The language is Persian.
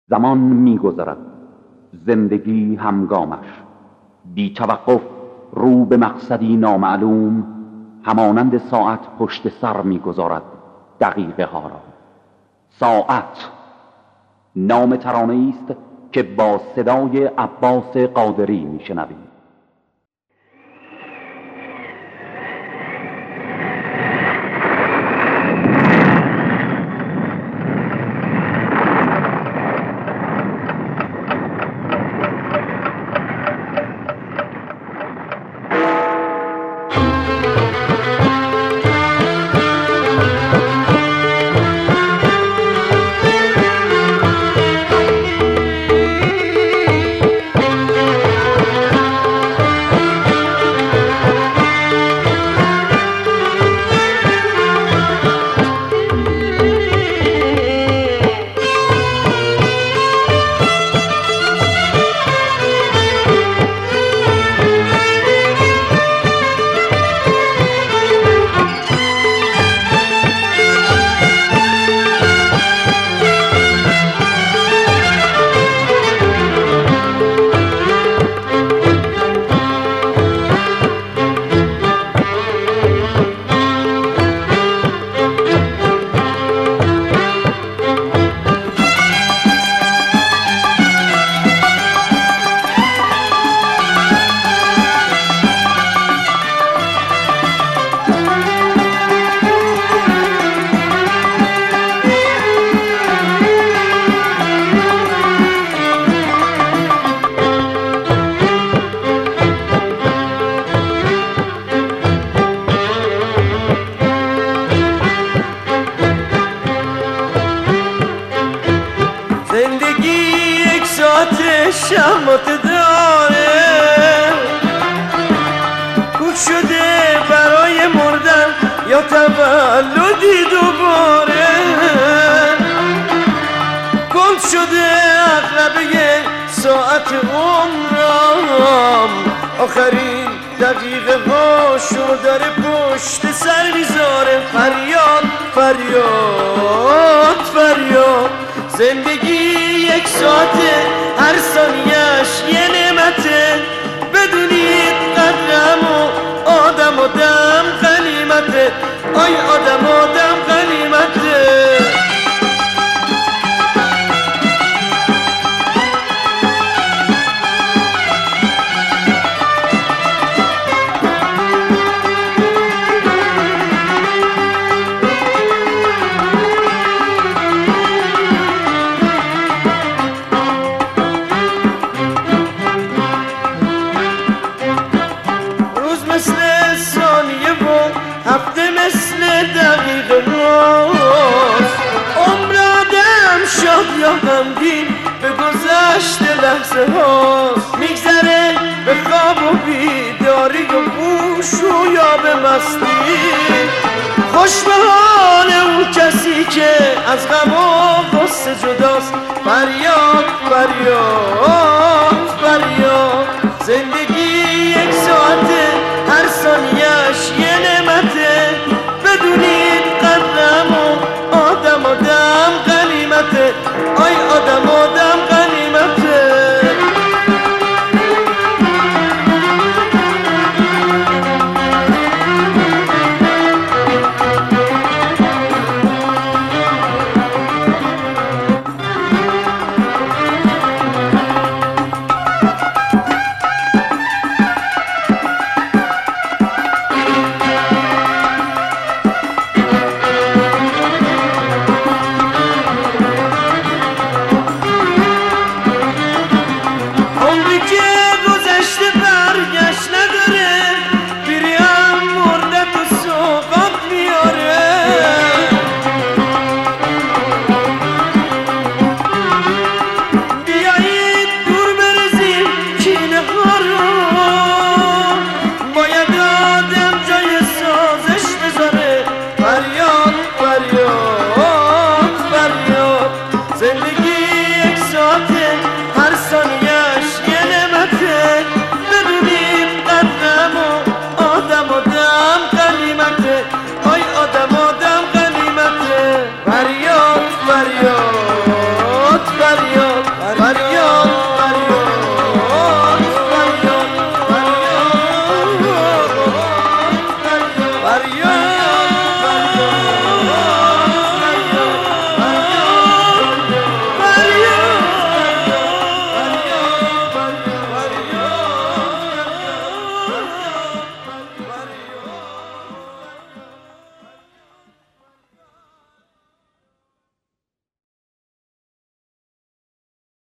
زمان می‌گذرد، زندگی همگامش، بی توقف رو به مقصدی نامعلوم، همانند ساعت پشت سر می‌گذارد دقیقه ها را. ساعت نام ترانه‌ای است که با صدای عباس قادری می‌شنویم. شمات داره کوک شده برای مردن یا تولدی دوباره، گم شده اغلبه ساعت عمرم، آخرین دقیقه هاشو داره پشت سر میذاره. فریاد فریاد فریاد، زندگی یک ساعته، هر ثانیه‌اش یه نعمته، بدونید قدرم و آدم و دم غنیمته، آی آدم و دم غنیمته. هفته مثل دقیقه هاست، عمر آدم شاد یا غمگین به گذشت لحظه هاست، میگذره به خواب و بیداری و گوش و یا به مستی. خوش به حال اون کسی که از غم و غصه جداست. فریاد فریاد فریاد، زندگی یک ساعته، هر ثانیه‌اش یه نعمته، بدونید قدرم و آدم و دم غنیمته، آی آدم و دم غنیمته. فریاد فریاد فریاد، فریاد